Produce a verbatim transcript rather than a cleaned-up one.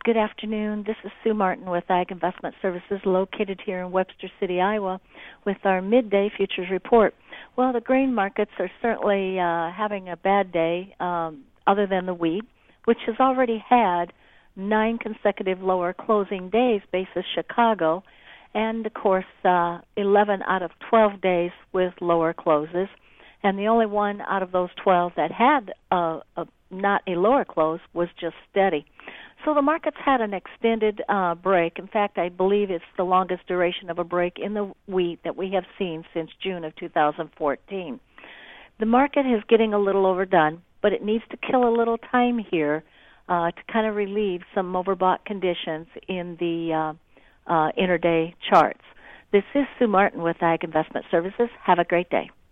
Good afternoon. This is Sue Martin with Ag Investment Services located here in Webster City, Iowa, with our midday futures report. Well, the grain markets are certainly uh, having a bad day um, other than the wheat, which has already had nine consecutive lower closing days basis Chicago, and, of course, uh, eleven out of twelve days with lower closes. And the only one out of those twelve that had uh, a, not a lower close was just steady. So the market's had an extended uh, break. In fact, I believe it's the longest duration of a break in the wheat that we have seen since June of two thousand fourteen. The market is getting a little overdone, but it needs to kill a little time here uh, to kind of relieve some overbought conditions in the uh, uh, intraday charts. This is Sue Martin with Ag Investment Services. Have a great day.